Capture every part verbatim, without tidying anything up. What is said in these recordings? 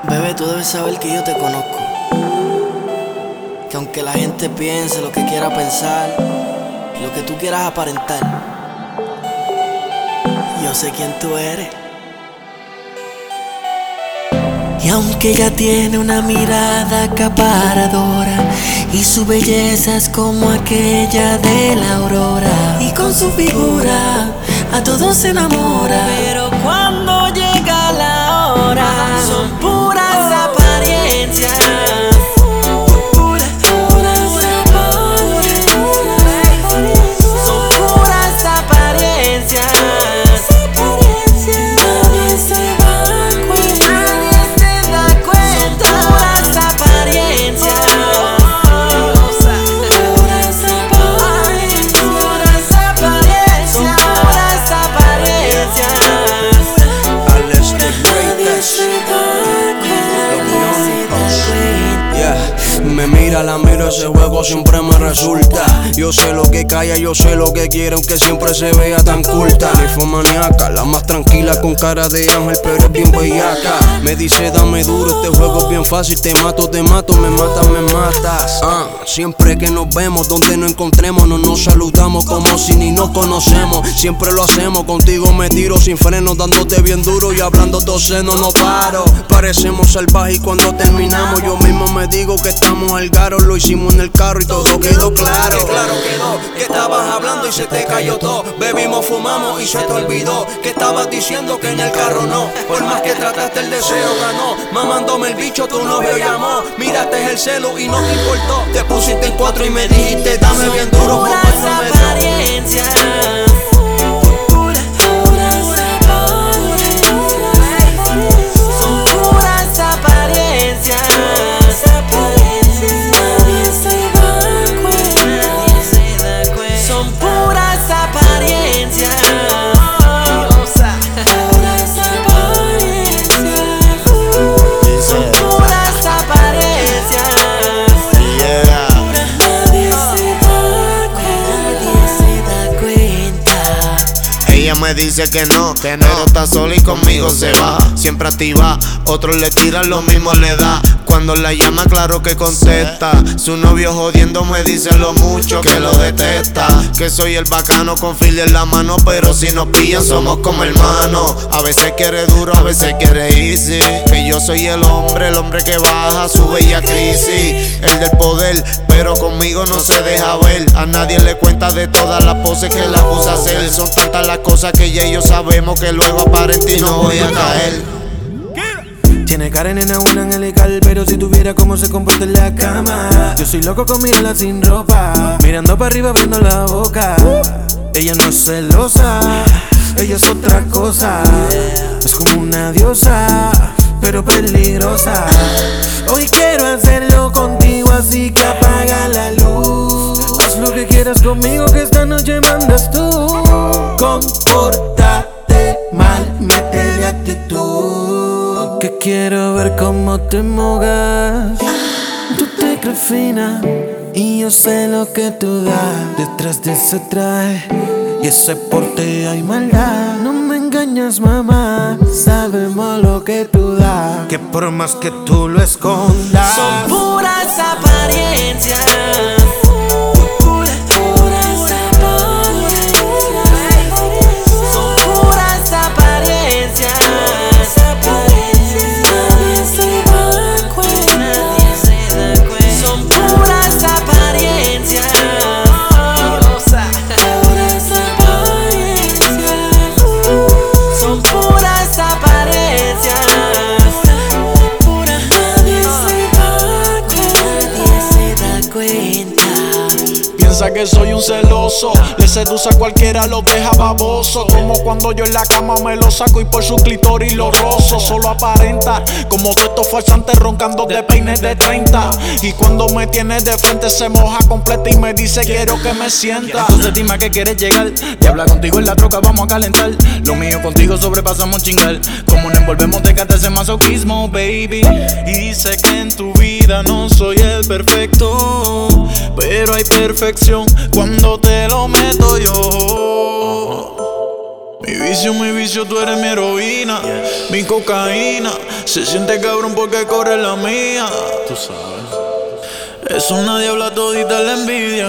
Bebé, tú debes saber que yo te conozco. Que aunque la gente piense lo que quiera pensar, lo que tú quieras aparentar, yo sé quién tú eres. Y aunque ella tiene una mirada acaparadora y su belleza es como aquella de la aurora, y con su figura a todos se enamora, pero cuando llega la hora son puras apariencias. Me mira, la miro, ese juego siempre me resulta. Yo sé lo que calla, yo sé lo que quiere, aunque siempre se vea tan culta. Ni fue maníaca, la más tranquila con cara de ángel, pero es bien bellaca. Me dice dame duro, este juego es bien fácil. Te mato, te mato, me matas, me matas. Ah, siempre que nos vemos, donde nos encontremos, no nos saludamos como si ni nos conocemos. Siempre lo hacemos, contigo me tiro sin freno, dándote bien duro y hablando seno, no paro. Parecemos salvajes y cuando terminamos yo mismo me digo que estamos al garo. Lo hicimos en el carro y todo quedó claro. Que claro quedó, que estabas hablando y se te cayó todo. Bebimos, fumamos y se te olvidó que estabas diciendo que en el carro no. Por más que trataste el deseo ganó. Mamándome el bicho tu novio llamó. Miraste el celo y no te importó. Te pusiste en cuatro y me dijiste dame bien duro como el apariencias. Ella me dice que no, que no, pero está sola y conmigo se va. Siempre activa, otros le tiran, lo mismo le da. Cuando la llama, claro que contesta. Su novio jodiendo me dice lo mucho que lo detesta. Que soy el bacano con fil en la mano, pero si nos pillan somos como hermanos. A veces quiere duro, a veces quiere easy. Que yo soy el hombre, el hombre que baja su bella crisis. El del poder, pero conmigo no se deja ver. A nadie le cuenta de todas las poses que la acusa hacer. Son tantas las cosas que ya ellos sabemos que luego aparente y no voy a caer. Tiene cara de nena buena angelical, pero si tuviera cómo se comporta en la cama. Yo soy loco con mirarla sin ropa, mirando para arriba abriendo la boca. Ella no es celosa, ella es otra cosa. Es como una diosa, pero peligrosa. Hoy quiero hacerlo contigo, así que apaga la luz. Haz lo que quieras conmigo, que esta noche mandas tú. Compórtate mal, métele actitud, que quiero ver cómo te mojas. Tú te crees fina y yo sé lo que tú das. Detrás de ese traje y ese porte hay maldad. No me engañas, mamá, sabemos lo que tú das. Que por más que tú lo escondas, son puras apariencias. Piensa que soy un celoso, le seduce a cualquiera, lo deja baboso. Como cuando yo en la cama me lo saco y por su clítoris lo rozo. Solo aparenta, como todos estos farsantes roncando de peines de treinta. Y cuando me tiene de frente se moja completa y me dice quiero que me sienta. Entonces dime a qué quieres llegar, te habla contigo en la troca, vamos a calentar. Lo mío contigo sobrepasamos chingar. Como nos envolvemos te canta ese masoquismo, baby. Y sé que en tu vida no soy el perfecto, pero hay perfección cuando te lo meto yo. Mi vicio, mi vicio, tú eres mi heroína. Mi cocaína, se siente cabrón porque corre la mía. Tú sabes. Es una diabla todita la envidia.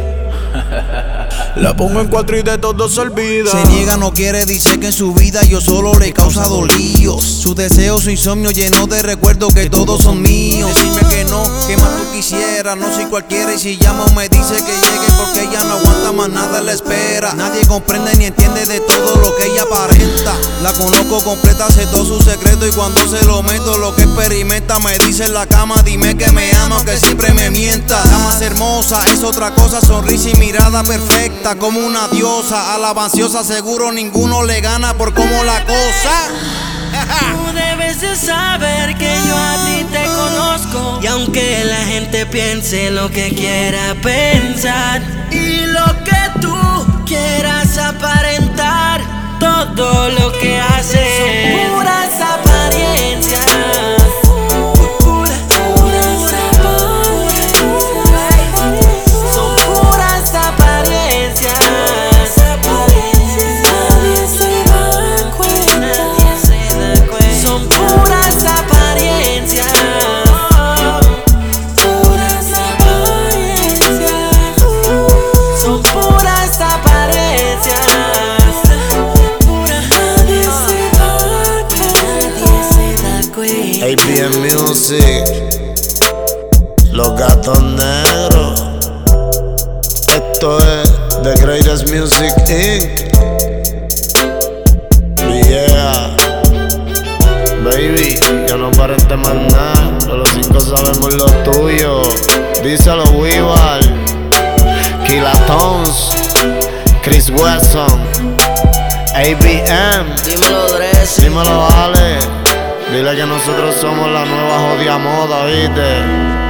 La pongo en cuatro y de todo se olvida. Se niega, no quiere, dice que en su vida yo solo le he causado líos. Su deseo, su insomnio lleno de recuerdos que todos son míos. Decime que no, que más tú quisieras. No soy cualquiera y si llamo me dice que llegue porque ella no aguanta más nada, la espera. Nadie comprende ni entiende de todo lo que ella aparenta. La conozco completa, sé todo su secreto y cuando se lo meto lo que experimenta me dice en la cama, dime que me ama aunque siempre me mienta. La más hermosa es otra cosa, sonrisa y mirada perfecta como una diosa, alabanciosa, seguro ninguno le gana por cómo la cosa. Tú debes de saber que yo a ti te conozco y aunque la gente piense lo que quiera pensar y lo que tú quieras aparentar, todo lo que haces son puras apariencias. A B M Music, Los Gatos Negros. Esto es The Greatest Music Incorporated. Yeah, baby, yo no parente más nada, pero los cinco sabemos lo tuyo. Díselo, Weaver, Killa Tones, Chris Wesson, A B M. Dímelo, Dressy. Dímelo, Ale. Dile que nosotros somos la nueva jodida moda, ¿viste?